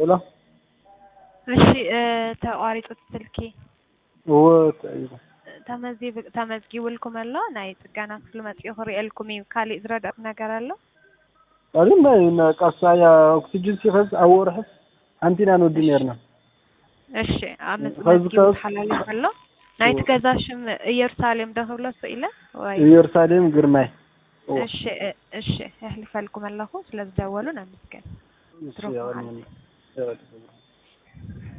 لا እሺ ተቋሪጦት ስልኬ ወጣይ ተመዝጊብልኩም አለ ናይ ጽጋና ክፍል መጥዮ ክሪኤልኩም ካሊ ዝረዳት ነገር አለ አሪማ እና ቀሳያ ኦክሲጅን ሲፈስ አወርህስ አንቲና ነው ዲነርና እሺ መዝጊብ حلال አለ ናይ ተገዛሽም ኢየሩሳሌም ደኸብለስ ኢለ ወይ ኢየሩሳሌም ግርማይ እሺ እሺ ያህልፈልኩም አለኹ ስለዚህ ደወሉን አመስገን